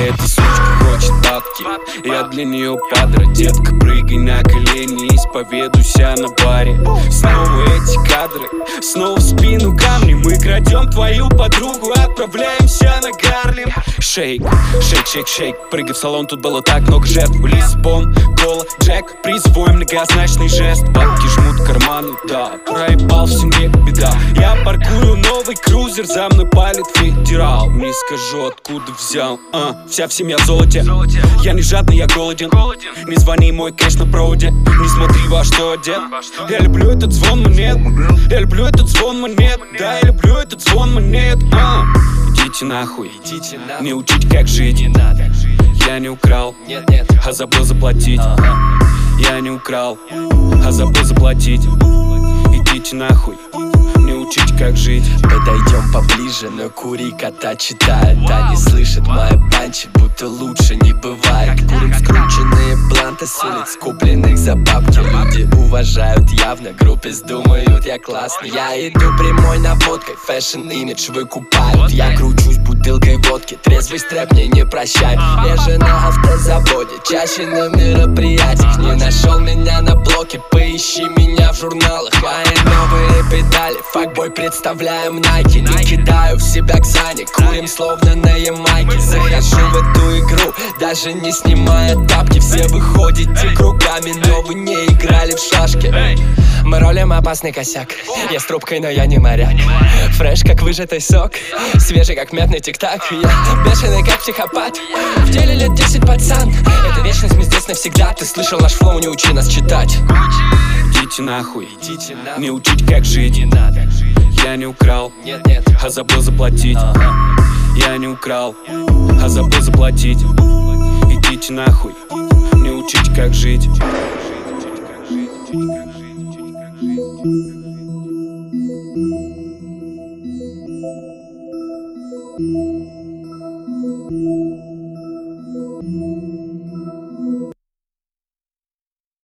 Эта сучка хочет бабки, я для нее падра. Детка, прыгай на колени, исповедуйся на баре. Снова эти кадры, снова в спину камни. Мы крадем твою подругу, отправляемся на Гарлем. Шейк, шейк, шейк, шейк. Прыгай в салон, тут было так много жертв. Лиссабон, кола, Джек, призовой многозначный жест. Бабки жмут карманы, да, проебал в семье беда. Я паркую новый крузер, за мной палит федерал. Не скажу, откуда взял, вся в семья в золоте. Я не жадный, я голоден. Не звони, мой кэш на проводе. Не смотри, во что одет. Я люблю этот звон монет. Я люблю этот звон монет. Да, я люблю этот звон монет. Идите нахуй, не учить, как жить. Я не украл, а забыл заплатить. Я не украл, а забыл заплатить. Идите нахуй, не учить, как жить. Подойдем поближе, но кури кота читает. Та не слышит мои панчи, будто лучше не бывает. Курим скрученные бланты с улиц, купленных за бабки. Люди уважают явно, группе думают, я классный. Я иду прямой наводкой, фэшн-имидж выкупают. Я кручусь бутылкой водки, трезвый стрэп мне не прощай. Реже на автозаводе, чаще на мероприятиях. Не нашел меня на блоке, поищи меня в журналах. Мои новые педали, факбой представляем Nike. Не кидаю в себя Ксани, курим словно на Ямайке. Захожу в эту игру, даже не снимая тапки. Все выходите кругами, но вы не играли в шашки. Мы ролим опасный косяк. Я с трубкой, но я не моряк. Фреш, как выжатый сок, свежий, как мятный тик-так. Я бешеный, как психопат. В деле лет 10, пацан. Это вечность, мы здесь навсегда. Ты слышал наш флоу, не учи нас читать. Идите нахуй, не учить, как жить. Я не украл, а забыл заплатить. Я не украл, а забыл заплатить. Идите нахуй, не учить, как жить. Thank you.